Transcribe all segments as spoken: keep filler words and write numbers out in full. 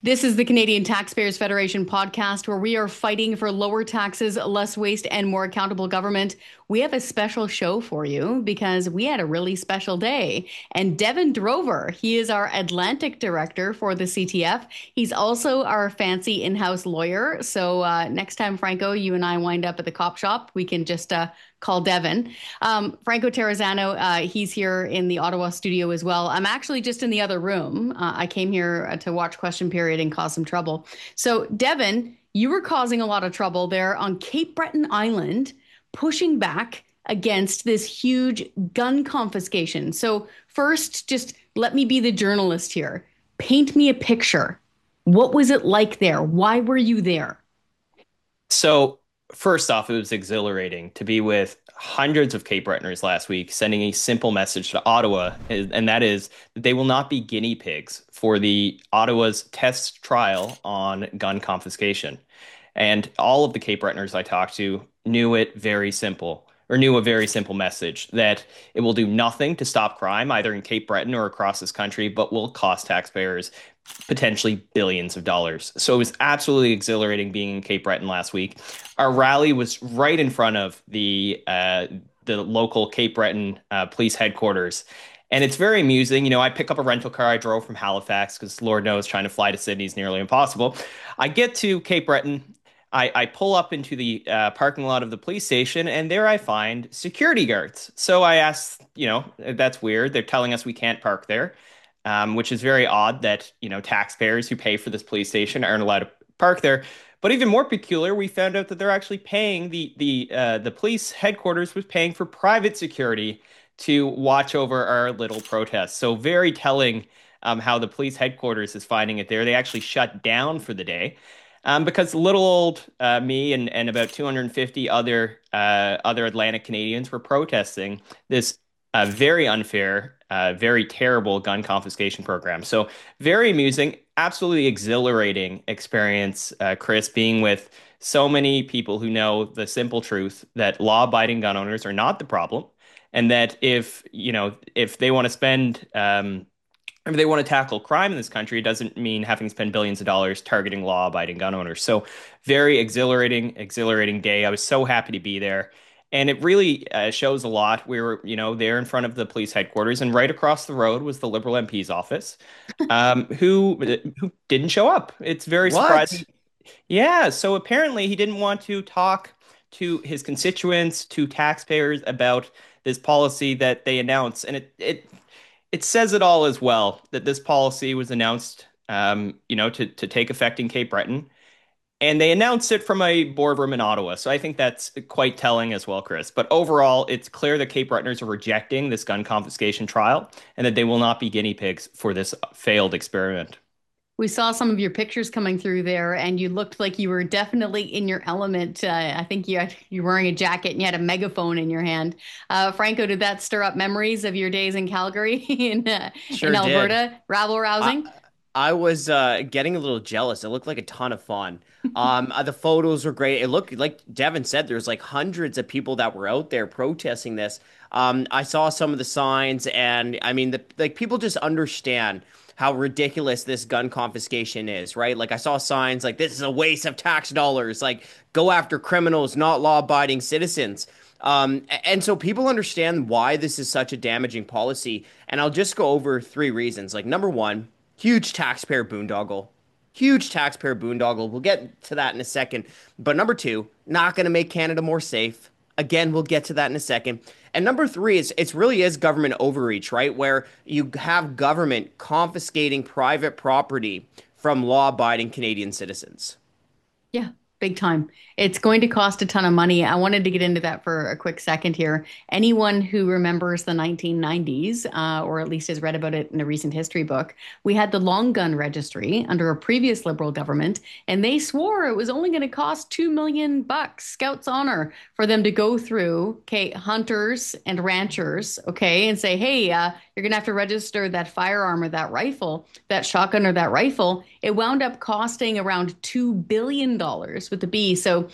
This is the Canadian Taxpayers Federation podcast where we are fighting for lower taxes, less waste, and more accountable government. We have a special show for you because we had a really special day. And Devin Drover, he is our Atlantic director for the C T F. He's also our fancy in-house lawyer. So uh, next time, Franco, you and I wind up at the cop shop, we can just uh, call Devin. Um, Franco Terrazzano, uh, he's here in the Ottawa studio as well. I'm actually just in the other room. Uh, I came here to watch Question Period and cause some trouble. So, Devin, you were causing a lot of trouble there on Cape Breton Island, pushing back against this huge gun confiscation. So, first, just let me be the journalist here. Paint me a picture. What was it like there? Why were you there? So, first off, it was exhilarating to be with hundreds of Cape Bretoners last week, sending a simple message to Ottawa, and that is that they will not be guinea pigs for the Ottawa's test trial on gun confiscation. And all of the Cape Bretoners I talked to knew it very simple, or knew a very simple message that it will do nothing to stop crime, either in Cape Breton or across this country, but will cost taxpayers potentially billions of dollars. So it was absolutely exhilarating being in Cape Breton last week. Our rally was right in front of the uh, the local Cape Breton uh, police headquarters. And it's very amusing. You know, I pick up a rental car. I drove from Halifax because Lord knows trying to fly to Sydney is nearly impossible. I get to Cape Breton. I, I pull up into the uh, parking lot of the police station, and there I find security guards. So I ask, you know, that's weird. They're telling us we can't park there, um, which is very odd that, you know, taxpayers who pay for this police station aren't allowed to park there. But even more peculiar, we found out that they're actually paying the the uh, the police headquarters was paying for private security to watch over our little protest. So very telling um, how the police headquarters is finding it there. They actually shut down for the day um, because little old uh, me and, and about two hundred fifty other uh, other Atlantic Canadians were protesting this uh, very unfair, uh, very terrible gun confiscation program. So very amusing, absolutely exhilarating experience, uh, Chris, being with so many people who know the simple truth that law-abiding gun owners are not the problem, and that if you know if they want to spend um, if they want to tackle crime in this country, it doesn't mean having to spend billions of dollars targeting law-abiding gun owners. So very exhilarating, exhilarating day. I was so happy to be there. And it really uh, shows a lot. We were, you know, there in front of the police headquarters, and right across the road was the Liberal M P's office, um, who who didn't show up. It's very What? surprising. Yeah, so apparently he didn't want to talk to his constituents, to taxpayers about this policy that they announced, and it it it says it all as well that this policy was announced, um, you know, to to take effect in Cape Breton, and they announced it from a boardroom in Ottawa. So I think that's quite telling as well, Chris. But overall, it's clear that Cape Bretoners are rejecting this gun confiscation trial, and that they will not be guinea pigs for this failed experiment. We saw some of your pictures coming through there, and you looked like you were definitely in your element. Uh, I think you had, you were wearing a jacket and you had a megaphone in your hand. Uh, Franco, did that stir up memories of your days in Calgary in uh, in Sure did. Alberta? Rabble I rousing? I was uh, getting a little jealous. It looked like a ton of fun. Um, uh, the photos were great. It looked like Devin said, there's like hundreds of people that were out there protesting this. Um, I saw some of the signs, and I mean, the like people just understand how ridiculous this gun confiscation is, right? Like I saw signs like this is a waste of tax dollars. Like go after criminals, not law-abiding citizens. Um, a- and so people understand why this is such a damaging policy. And I'll just go over three reasons. Like number one, huge taxpayer boondoggle. Huge taxpayer boondoggle. We'll get to that in a second. But number two, not going to make Canada more safe. Again, we'll get to that in a second. And number three is it really is government overreach, right? Where you have government confiscating private property from law-abiding Canadian citizens. Yeah, big time. It's going to cost a ton of money. I wanted to get into that for a quick second here. Anyone who remembers the nineteen nineties, uh, or at least has read about it in a recent history book, we had the long gun registry under a previous Liberal government, and they swore it was only going to cost two million bucks, Scouts Honor, for them to go through, okay, hunters and ranchers, okay, and say, hey, uh, you're going to have to register that firearm or that rifle, that shotgun or that rifle. It wound up costing around two billion dollars with the B. So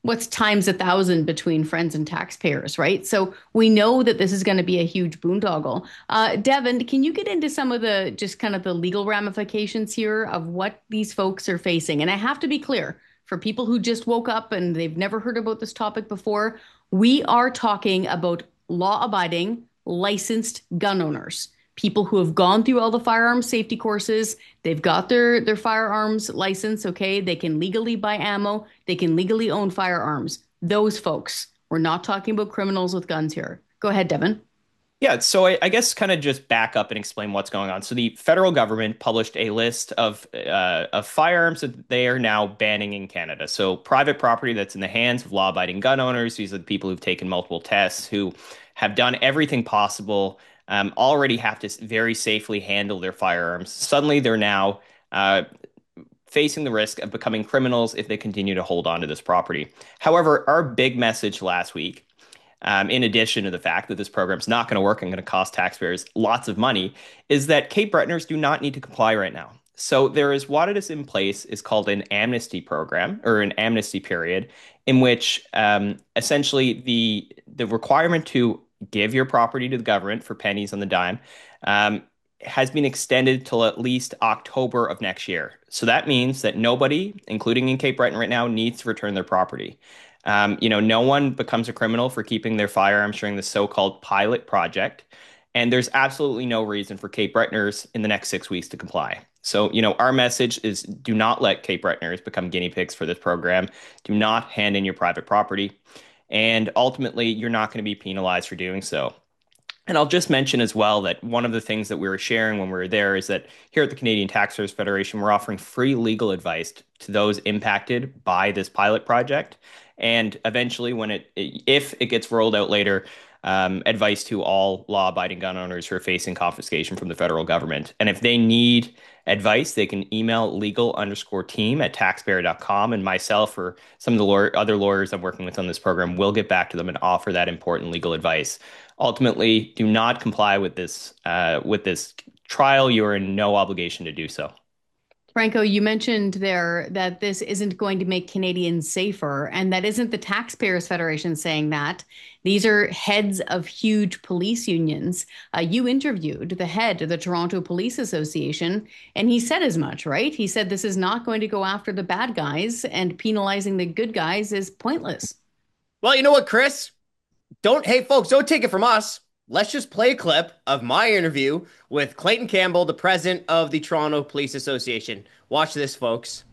what's times a thousand between friends and taxpayers, right? So we know that this is going to be a huge boondoggle. Uh, Devin, can you get into some of the just kind of the legal ramifications here of what these folks are facing? And I have to be clear for people who just woke up and they've never heard about this topic before, we are talking about law abiding, licensed gun owners. People who have gone through all the firearms safety courses, they've got their, their firearms license, okay? They can legally buy ammo, they can legally own firearms. Those folks. We're not talking about criminals with guns here. Go ahead, Devin. Yeah, so I, I guess kind of just back up and explain what's going on. So the federal government published a list of uh, of firearms that they are now banning in Canada. So private property that's in the hands of law-abiding gun owners. These are the people who've taken multiple tests, who have done everything possible, um, already have to very safely handle their firearms. Suddenly, they're now uh, facing the risk of becoming criminals if they continue to hold on to this property. However, our big message last week, um, in addition to the fact that this program is not going to work and going to cost taxpayers lots of money, is that Cape Bretoners do not need to comply right now. So there is what is in place is called an amnesty program, or an amnesty period, in which um, essentially the the requirement to give your property to the government for pennies on the dime um, has been extended till at least October of next year. So that means that nobody, including in Cape Breton right now, needs to return their property. Um, you know, no one becomes a criminal for keeping their firearms during the so-called pilot project. And there's absolutely no reason for Cape Bretoners in the next six weeks to comply. So, you know, our message is do not let Cape Bretoners become guinea pigs for this program. Do not hand in your private property. And ultimately, you're not going to be penalized for doing so. And I'll just mention as well that one of the things that we were sharing when we were there is that here at the Canadian Taxpayers Federation, we're offering free legal advice to those impacted by this pilot project. And eventually, when it, if it gets rolled out later, um, advice to all law-abiding gun owners who are facing confiscation from the federal government. And if they need advice, they can email legal underscore team at taxpayer dot com, and myself or some of the lawyer, other lawyers I'm working with on this program will get back to them and offer that important legal advice. Ultimately, do not comply with this uh, with this trial. You are in no obligation to do so. Franco, you mentioned there that this isn't going to make Canadians safer, and that isn't the Taxpayers Federation saying that. These are heads of huge police unions. Uh, you interviewed the head of the Toronto Police Association, and he said as much, right? He said this is not going to go after the bad guys, and penalizing the good guys is pointless. Well, you know what, Chris? Don't, hey, folks, don't take it from us. Let's just play a clip of my interview with Clayton Campbell, the president of the Toronto Police Association. Watch this, folks.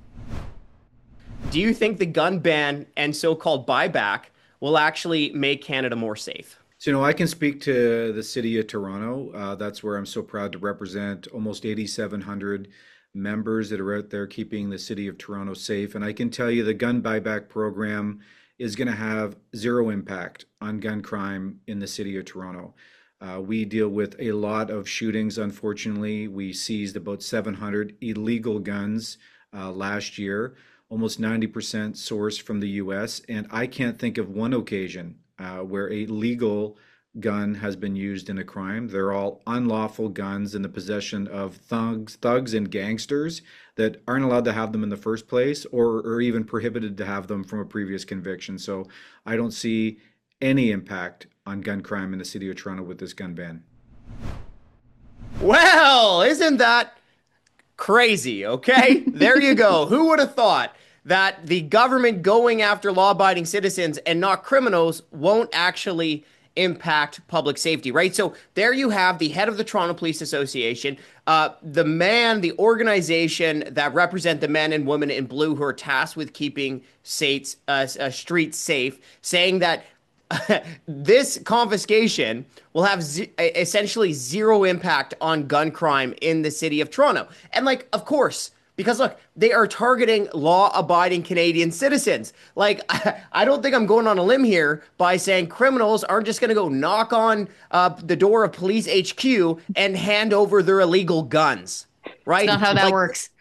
Do you think the gun ban and so-called buyback will actually make Canada more safe? So, you know, I can speak to the city of Toronto. Uh, that's where I'm so proud to represent almost eighty-seven hundred members that are out there keeping the city of Toronto safe. And I can tell you the gun buyback program is going to have zero impact on gun crime in the city of Toronto. Uh, we deal with a lot of shootings, unfortunately. We seized about seven hundred illegal guns uh, last year, almost ninety percent sourced from the U S. And I can't think of one occasion uh, where a legal gun has been used in a crime. They're all unlawful guns in the possession of thugs, thugs and gangsters that aren't allowed to have them in the first place, or, or even prohibited to have them from a previous conviction. So I don't see any impact on gun crime in the city of Toronto with this gun ban. Well, isn't that crazy? Okay, there you go. Who would have thought that the government going after law-abiding citizens and not criminals won't actually impact public safety, right? So there you have the head of the Toronto Police Association, uh, the man, the organization that represent the men and women in blue who are tasked with keeping states, uh, uh, streets safe, saying that this confiscation will have z- essentially zero impact on gun crime in the city of Toronto. And like, of course, because look, they are targeting law-abiding Canadian citizens. Like, I don't think I'm going on a limb here by saying criminals aren't just going to go knock on uh, the door of police H Q and hand over their illegal guns, right? That's not how that like, works.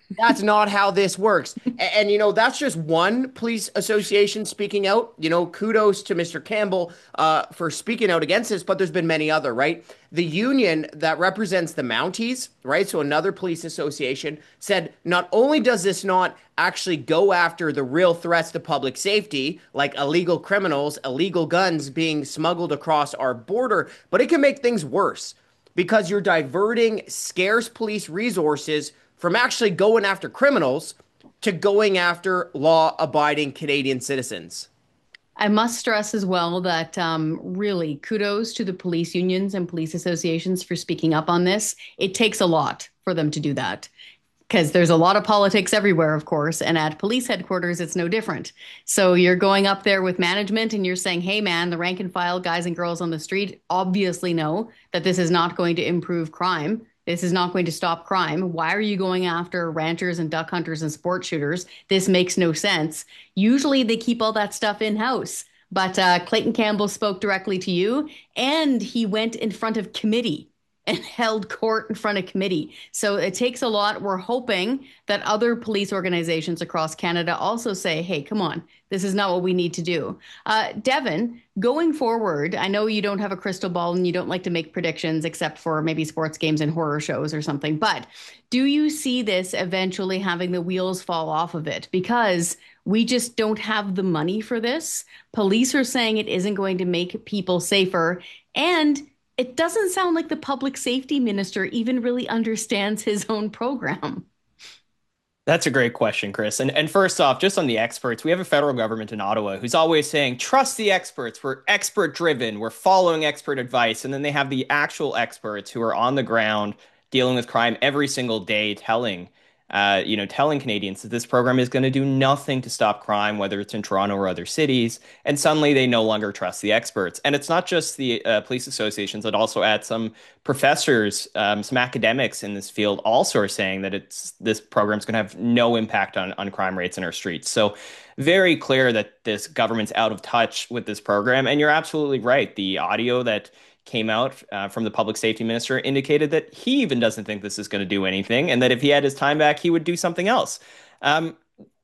That's not how this works. And, and, you know, that's just one police association speaking out. You know, kudos to mister Campbell uh, for speaking out against this, but there's been many other, right? The union that represents the Mounties, right? So another police association said not only does this not actually go after the real threats to public safety, like illegal criminals, illegal guns being smuggled across our border, but it can make things worse because you're diverting scarce police resources from actually going after criminals to going after law abiding Canadian citizens. I must stress as well that um, really kudos to the police unions and police associations for speaking up on this. It takes a lot for them to do that because there's a lot of politics everywhere, of course, and at police headquarters, it's no different. So you're going up there with management and you're saying, hey, man, the rank and file guys and girls on the street obviously know that this is not going to improve crime. This is not going to stop crime. Why are you going after ranchers and duck hunters and sport shooters? This makes no sense. Usually they keep all that stuff in-house. But uh, Clayton Campbell spoke directly to you, and he went in front of committee and held court in front of committee. So it takes a lot. We're hoping that other police organizations across Canada also say, hey, come on, this is not what we need to do. Uh, Devin, going forward, I know you don't have a crystal ball and you don't like to make predictions except for maybe sports games and horror shows or something, but do you see this eventually having the wheels fall off of it? Because we just don't have the money for this. Police are saying it isn't going to make people safer, and it doesn't sound like the public safety minister even really understands his own program. That's a great question, Chris. And and first off, just on the experts, we have a federal government in Ottawa who's always saying, trust the experts. We're expert driven. We're following expert advice. And then they have the actual experts who are on the ground dealing with crime every single day, telling uh, you know, telling Canadians that this program is going to do nothing to stop crime, whether it's in Toronto or other cities. And suddenly they no longer trust the experts. And it's not just the uh, police associations. It also adds some professors, um, some academics in this field also are saying that it's this program is going to have no impact on, on crime rates in our streets. So very clear that this government's out of touch with this program. And you're absolutely right. The audio that came out uh, from the public safety minister indicated that he even doesn't think this is going to do anything, and that if he had his time back, he would do something else. Um,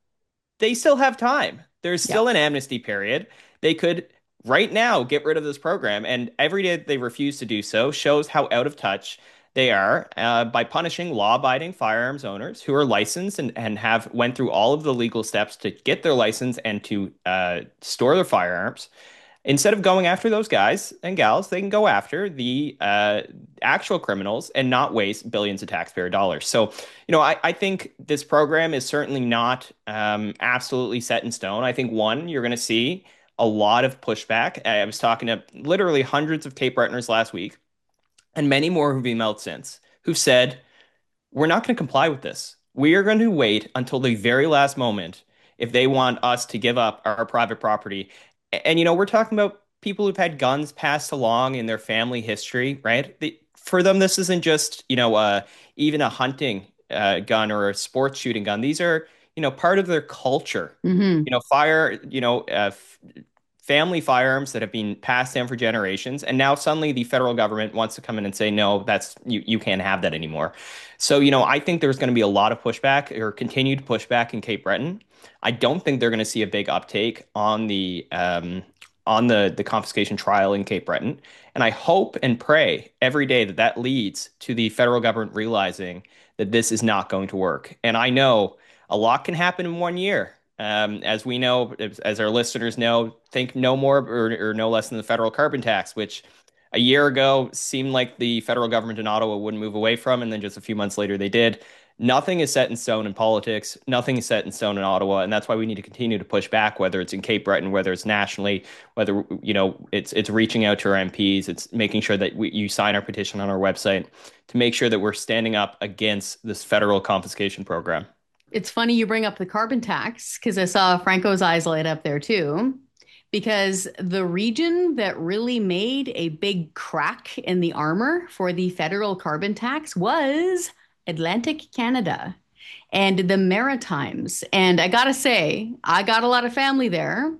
they still have time. There's still yeah. an amnesty period. They could right now get rid of this program, and every day they refuse to do so shows how out of touch they are uh, by punishing law-abiding firearms owners who are licensed and, and have went through all of the legal steps to get their license and to uh, store their firearms. Instead of going after those guys and gals, they can go after the uh, actual criminals and not waste billions of taxpayer dollars. So, you know, I, I think this program is certainly not um, absolutely set in stone. I think, one, you're going to see a lot of pushback. I was talking to literally hundreds of Cape Bretoners last week, and many more who've emailed since, who've said, we're not going to comply with this. We are going to wait until the very last moment if they want us to give up our private property. And, you know, we're talking about people who've had guns passed along in their family history, right? They, for them, this isn't just, you know, uh, even a hunting uh, gun or a sports shooting gun. These are, you know, part of their culture. Mm-hmm. You know, fire, you know, uh, f- family firearms that have been passed down for generations. And now suddenly the federal government wants to come in and say, no, that's you, you can't have that anymore. So, you know, I think there's going to be a lot of pushback or continued pushback in Cape Breton. I don't think they're going to see a big uptake on the um, on the, the confiscation trial in Cape Breton. And I hope and pray every day that that leads to the federal government realizing that this is not going to work. And I know a lot can happen in one year. Um, as we know, as, as our listeners know, think no more or, or no less than the federal carbon tax, which a year ago seemed like the federal government in Ottawa wouldn't move away from. And then just a few months later, they did. Nothing is set in stone in politics. Nothing is set in stone in Ottawa. And that's why we need to continue to push back, whether it's in Cape Breton, whether it's nationally, whether, you know, it's it's reaching out to our M Ps. It's making sure that we, you sign our petition on our website to make sure that we're standing up against this federal confiscation program. It's funny you bring up the carbon tax because I saw Franco's eyes light up there too. Because the region that really made a big crack in the armor for the federal carbon tax was Atlantic Canada and the Maritimes. And I gotta say, I got a lot of family there.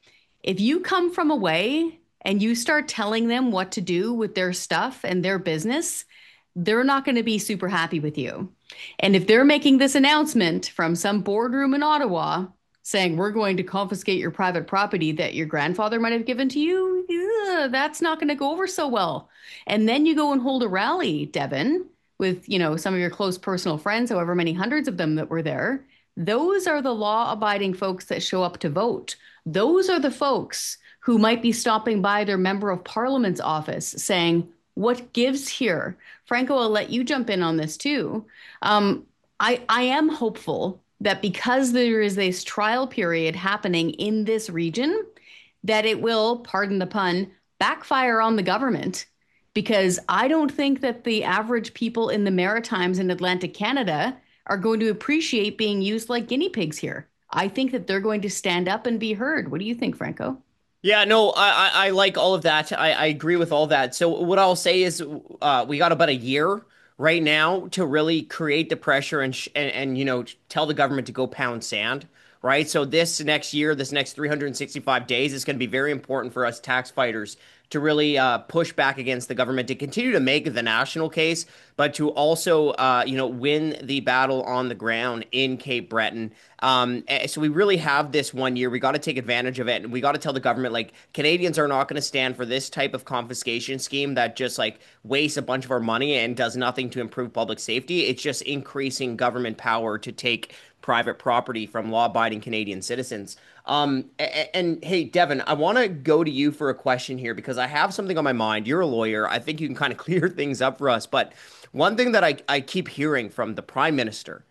If you come from away and you start telling them what to do with their stuff and their business, they're not going to be super happy with you. And if they're making this announcement from some boardroom in Ottawa saying we're going to confiscate your private property that your grandfather might have given to you, yeah, that's not going to go over so well. And then you go and hold a rally, Devin, with, you know, some of your close personal friends, however many hundreds of them that were there. Those are the law-abiding folks that show up to vote. Those are the folks who might be stopping by their member of parliament's office saying, what gives here? Franco, I'll let you jump in on this too. Um, I, I am hopeful that because there is this trial period happening in this region, that it will, pardon the pun, backfire on the government. Because I don't think that the average people in the Maritimes in Atlantic Canada are going to appreciate being used like guinea pigs here. I think that they're going to stand up and be heard. What do you think, Franco? Yeah, no, I, I, I like all of that. I, I agree with all that. So what I'll say is, uh, we got about a year right now to really create the pressure and, sh and and you know tell the government to go pound sand. Right. So this next year, this next three hundred sixty-five days is going to be very important for us tax fighters to really uh, push back against the government, to continue to make the national case, but to also, uh, you know, win the battle on the ground in Cape Breton. Um, so we really have this one year. We got to take advantage of it, and we got to tell the government, like, Canadians are not going to stand for this type of confiscation scheme that just like wastes a bunch of our money and does nothing to improve public safety. It's just increasing government power to take private property from law-abiding Canadian citizens. Um, and, and hey, Devin, I want to go to you for a question here because I have something on my mind. You're a lawyer. I think you can kind of clear things up for us. But one thing that I, I keep hearing from the Prime Minister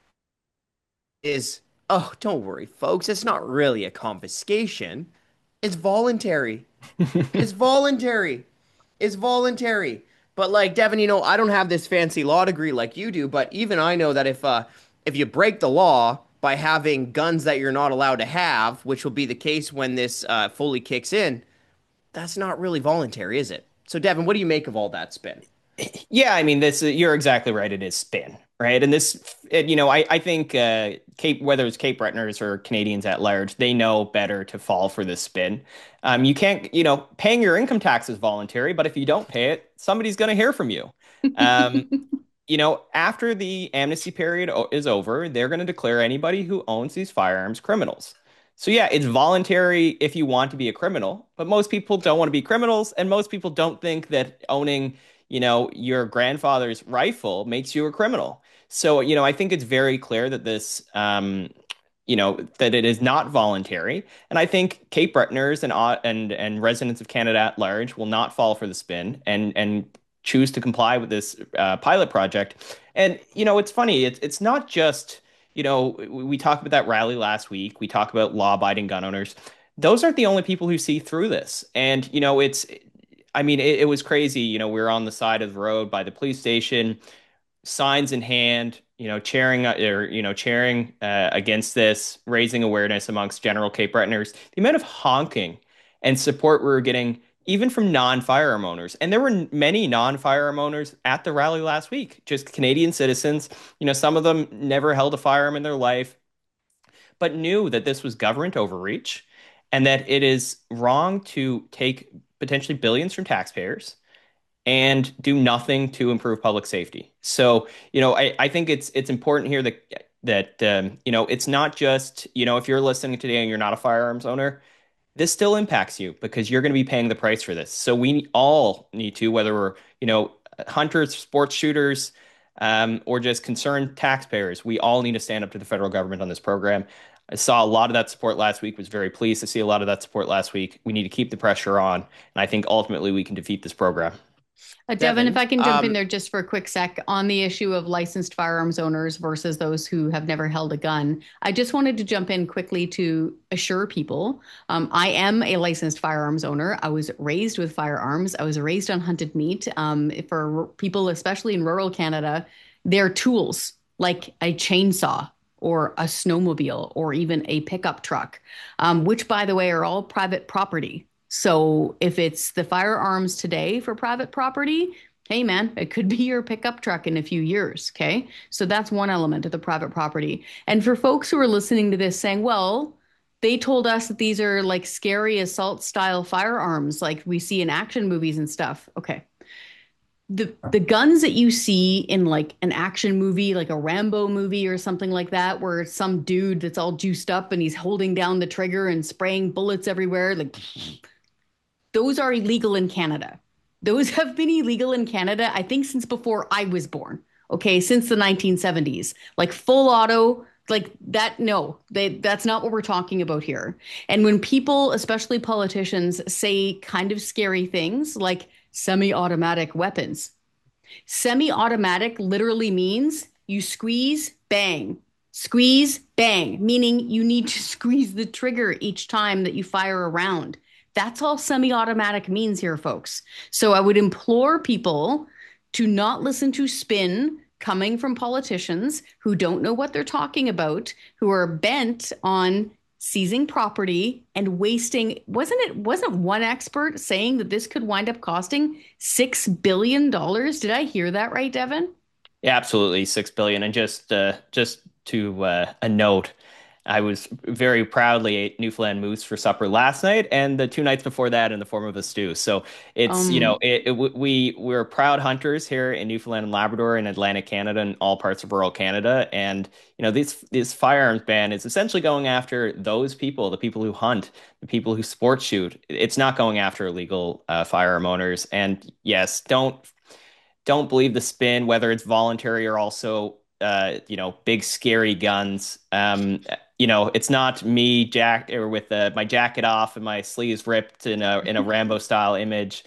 is, oh, don't worry, folks. It's not really a confiscation. It's voluntary. It's voluntary. It's voluntary. But like, Devin, you know, I don't have this fancy law degree like you do, but even I know that if uh if you break the law by having guns that you're not allowed to have, which will be the case when this uh, fully kicks in, that's not really voluntary, is it? So, Devin, what do you make of all that spin? Yeah, I mean, this you're exactly right. It is spin, right? And this, it, you know, I I think uh, Cape, whether it's Cape Bretoners or Canadians at large, they know better to fall for this spin. Um, you can't, you know, paying your income tax is voluntary, but if you don't pay it, somebody's going to hear from you. Um, you know, after the amnesty period o- is over, they're going to declare anybody who owns these firearms criminals. So yeah, it's voluntary if you want to be a criminal, but most people don't want to be criminals, and most people don't think that owning, you know, your grandfather's rifle makes you a criminal. So, you know, I think it's very clear that this, um, you know, that it is not voluntary, and I think Cape Bretoners and au- and and residents of Canada at large will not fall for the spin and and choose to comply with this uh, pilot project. And you know, it's funny. It's it's not just, you know, we, we talked about that rally last week. We talk about law-abiding gun owners. Those aren't the only people who see through this. And you know, it's I mean, it, it was crazy. You know, we were on the side of the road by the police station, signs in hand, you know, cheering uh, or you know, cheering uh, against this, raising awareness amongst general Cape Bretoners. The amount of honking and support we were getting, even from non-firearm owners, and there were many non-firearm owners at the rally last week, just Canadian citizens. You know, some of them never held a firearm in their life, but knew that this was government overreach and that it is wrong to take potentially billions from taxpayers and do nothing to improve public safety. So, you know, I, I think it's it's important here that that um, you know, it's not just, you know, if you're listening today and you're not a firearms owner, this still impacts you because you're going to be paying the price for this. So we all need to, whether we're, you know, hunters, sports shooters, um, or just concerned taxpayers, we all need to stand up to the federal government on this program. I saw a lot of that support last week, was very pleased to see a lot of that support last week. We need to keep the pressure on, and I think ultimately we can defeat this program. Uh, Devin, if Devin, I can jump in um, there just for a quick sec on the issue of licensed firearms owners versus those who have never held a gun, I just wanted to jump in quickly to assure people um, I am a licensed firearms owner. I was raised with firearms. I was raised on hunted meat. Um, for people, especially in rural Canada, they're tools like a chainsaw or a snowmobile or even a pickup truck, um, which, by the way, are all private property. So if it's the firearms today for private property, hey man, it could be your pickup truck in a few years. Okay. So that's one element of the private property. And for folks who are listening to this saying, well, they told us that these are like scary assault style firearms like we see in action movies and stuff. Okay. the the guns that you see in like an action movie, like a Rambo movie or something like that, where it's some dude that's all juiced up and he's holding down the trigger and spraying bullets everywhere, like those are illegal in Canada. Those have been illegal in Canada, I think, since before I was born. Okay, since the nineteen seventies. Like full auto, like that, no, they, that's not what we're talking about here. And when people, especially politicians, say kind of scary things like semi-automatic weapons, semi-automatic literally means you squeeze, bang, squeeze, bang, meaning you need to squeeze the trigger each time that you fire a round. That's all semi-automatic means here, folks. So I would implore people to not listen to spin coming from politicians who don't know what they're talking about, who are bent on seizing property and wasting. Wasn't it, wasn't one expert saying that this could wind up costing six billion dollars? Did I hear that right, Devin? Yeah, absolutely, six billion. And just uh, just to uh, a note, I was very proudly ate Newfoundland moose for supper last night, and the two nights before that in the form of a stew. So it's you know Um, it, it, we we're proud hunters here in Newfoundland and Labrador and Atlantic Canada and all parts of rural Canada. And you know this this firearms ban is essentially going after those people, the people who hunt, the people who sport shoot. It's not going after illegal uh, firearm owners. And yes, don't don't believe the spin, whether it's voluntary or also, uh, you know, big scary guns. Um, you know, it's not me, Jack, or with uh, my jacket off and my sleeves ripped in a in a Rambo style image.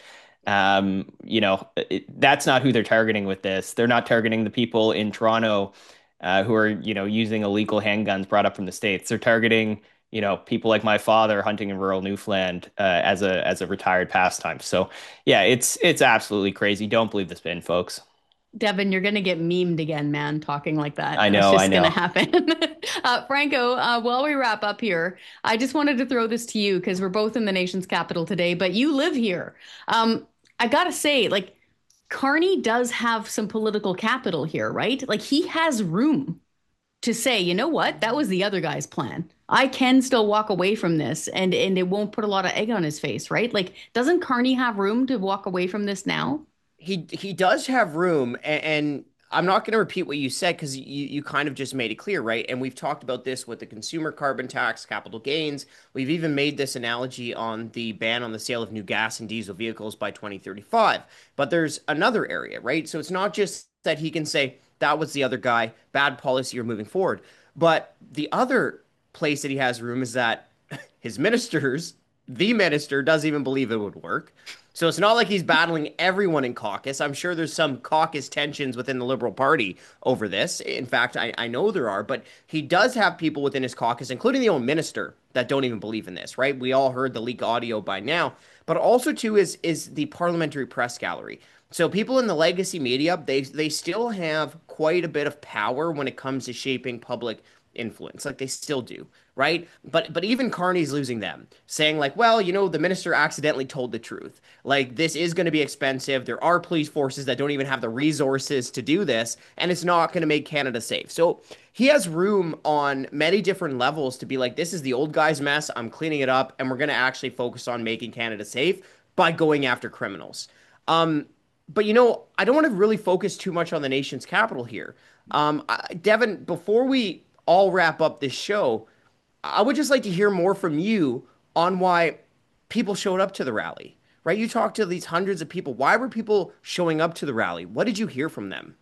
Um, you know, it, that's not who they're targeting with this. They're not targeting the people in Toronto uh, who are, you know, using illegal handguns brought up from the States. They're targeting, you know, people like my father hunting in rural Newfoundland uh, as a as a retired pastime. So yeah, it's it's absolutely crazy. Don't believe the spin, folks. Devin, you're going to get memed again, man, talking like that. I That's know, I just going to know. happen. uh, Franco, uh, while we wrap up here, I just wanted to throw this to you because we're both in the nation's capital today, but you live here. Um, I got to say, like, Carney does have some political capital here, right? Like, he has room to say, you know what, that was the other guy's plan. I can still walk away from this and, and it won't put a lot of egg on his face, right? Like, doesn't Carney have room to walk away from this now? He he does have room, and, and I'm not going to repeat what you said because you, you kind of just made it clear, right? And we've talked about this with the consumer carbon tax, capital gains. We've even made this analogy on the ban on the sale of new gas and diesel vehicles by twenty thirty-five. But there's another area, right? So it's not just that he can say that was the other guy, bad policy, or moving forward. But the other place that he has room is that his ministers, the minister, doesn't even believe it would work. So it's not like he's battling everyone in caucus. I'm sure there's some caucus tensions within the Liberal Party over this. In fact, I, I know there are, but he does have people within his caucus, including the own minister, that don't even believe in this, right? We all heard the leak audio by now. But also, too, is is the parliamentary press gallery. So people in the legacy media, they they still have quite a bit of power when it comes to shaping public influence, like they still do, right? But but even Carney's losing them, saying like, well, you know, the minister accidentally told the truth. Like this is going to be expensive. There are police forces that don't even have the resources to do this, and it's not going to make Canada safe. So he has room on many different levels to be like, this is the old guy's mess. I'm cleaning it up, and we're going to actually focus on making Canada safe by going after criminals. Um, but you know, I don't want to really focus too much on the nation's capital here. Um, I, Devin, before we all wrap up this show, I would just like to hear more from you on why people showed up to the rally, right? You talked to these hundreds of people. Why were people showing up to the rally? What did you hear from them?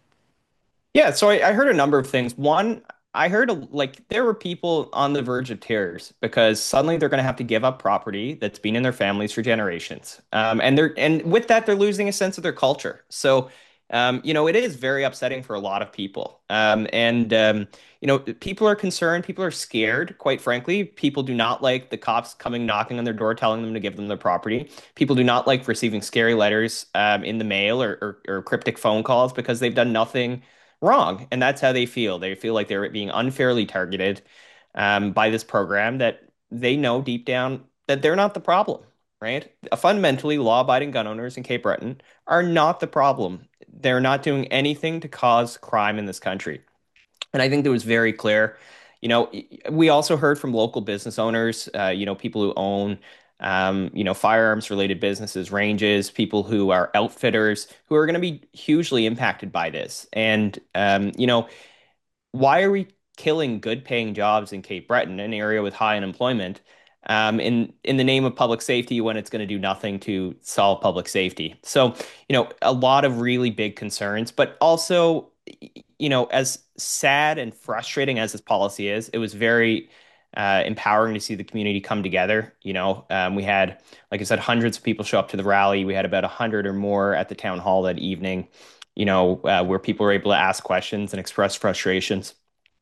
Yeah, so I, I heard a number of things. One, I heard a, like there were people on the verge of tears because suddenly they're going to have to give up property that's been in their families for generations, um, and they're and with that they're losing a sense of their culture. So, um, you know, it is very upsetting for a lot of people, um, and um, you know, people are concerned, people are scared. Quite frankly, people do not like the cops coming knocking on their door, telling them to give them their property. People do not like receiving scary letters um, in the mail or, or or cryptic phone calls because they've done nothing wrong. And that's how they feel. They feel like they're being unfairly targeted um, by this program that they know deep down that they're not the problem, right? Fundamentally, law-abiding gun owners in Cape Breton are not the problem. They're not doing anything to cause crime in this country. And I think that was very clear. You know, we also heard from local business owners, uh, you know, people who own um, you know, firearms related businesses, ranges, people who are outfitters who are going to be hugely impacted by this. And, um, you know, why are we killing good paying jobs in Cape Breton, an area with high unemployment, um, in in the name of public safety when it's going to do nothing to solve public safety? So, you know, a lot of really big concerns, but also, you know, as sad and frustrating as this policy is, it was very uh, empowering to see the community come together. You know, um, we had, like I said, hundreds of people show up to the rally. We had about a hundred or more at the town hall that evening, you know, uh, where people were able to ask questions and express frustrations.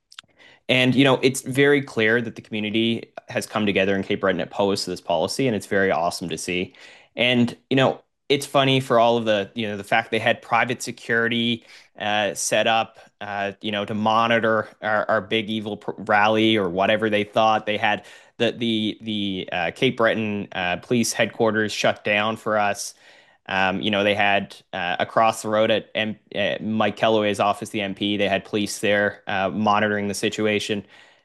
And, you know, it's very clear that the community has come together in Cape Breton opposed to this policy, and it's very awesome to see. And, you know, it's funny for all of the, you know, the fact they had private security uh, set up, uh, you know, to monitor our, our big evil pr rally or whatever they thought. They had the the the uh, Cape Breton uh, police headquarters shut down for us. Um, you know, they had uh, across the road at M uh, Mike Kellaway's office, the M P, they had police there uh, monitoring the situation.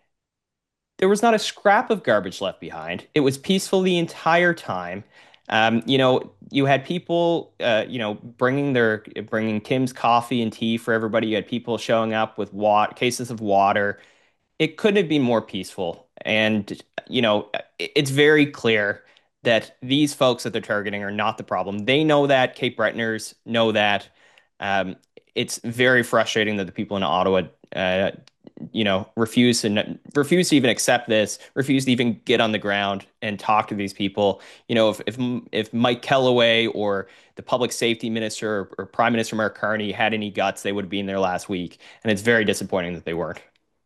There was not a scrap of garbage left behind. It was peaceful the entire time. Um, you know, you had people, uh, you know, bringing their bringing Tim's coffee and tea for everybody. You had people showing up with wat cases of water. It couldn't have been more peaceful. And, you know, it's very clear that these folks that they're targeting are not the problem. They know that. Cape Bretoners know that. Um, it's very frustrating that the people in Ottawa, uh, you know, refuse to refuse to even accept this, refuse to even get on the ground and talk to these people. You know, if if if Mike Kellaway or the public safety minister or, or Prime Minister Mark Carney had any guts, they would have been there last week. And it's very disappointing that they weren't.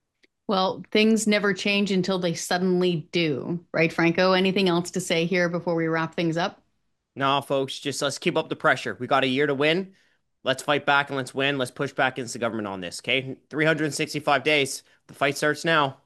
Well, things never change until they suddenly do, right, Franco? Anything else to say here before we wrap things up? No, folks, just let's keep up the pressure. We got a year to win. Let's fight back and let's win. Let's push back against the government on this, okay? three hundred sixty-five days. The fight starts now.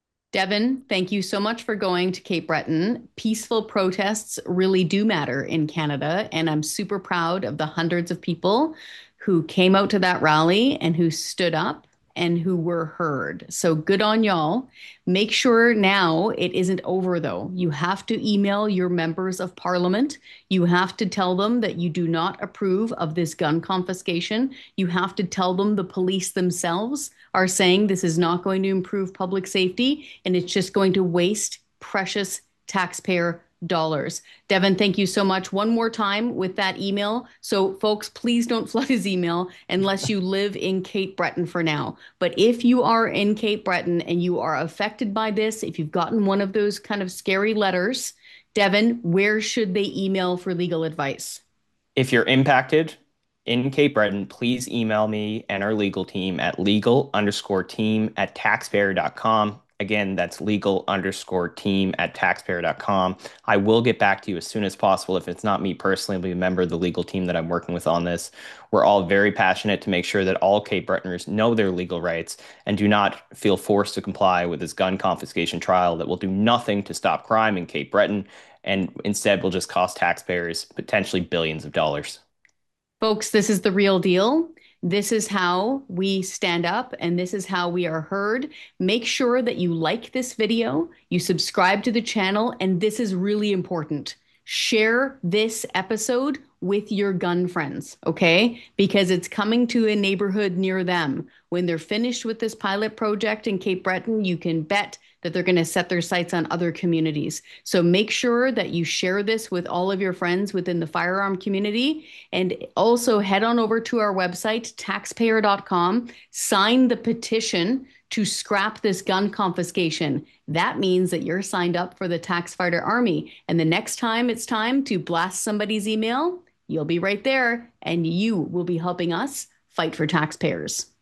Devin, thank you so much for going to Cape Breton. Peaceful protests really do matter in Canada, and I'm super proud of the hundreds of people who came out to that rally and who stood up and who were heard. So good on y'all. Make sure now it isn't over, though. You have to email your members of parliament. You have to tell them that you do not approve of this gun confiscation. You have to tell them the police themselves are saying this is not going to improve public safety and it's just going to waste precious taxpayer dollars. Devin, thank you so much. One more time with that email. So folks, please don't flood his email unless you live in Cape Breton for now. But if you are in Cape Breton and you are affected by this, if you've gotten one of those kind of scary letters, Devin, where should they email for legal advice? If you're impacted in Cape Breton, please email me and our legal team at legal underscore team at taxpayer dot com. Again, that's legal underscore team at taxpayer dot com. I will get back to you as soon as possible. If it's not me personally, I'll be a member of the legal team that I'm working with on this. We're all very passionate to make sure that all Cape Bretoners know their legal rights and do not feel forced to comply with this gun confiscation trial that will do nothing to stop crime in Cape Breton and instead will just cost taxpayers potentially billions of dollars. Folks, this is the real deal. This is how we stand up and this is how we are heard. Make sure that you like this video, you subscribe to the channel, and this is really important. Share this episode with your gun friends, okay? Because it's coming to a neighborhood near them. When they're finished with this pilot project in Cape Breton, you can bet that they're going to set their sights on other communities. So make sure that you share this with all of your friends within the firearm community. And also head on over to our website, taxpayer dot com, sign the petition to scrap this gun confiscation. That means that you're signed up for the Tax Fighter Army. And the next time it's time to blast somebody's email, you'll be right there and you will be helping us fight for taxpayers.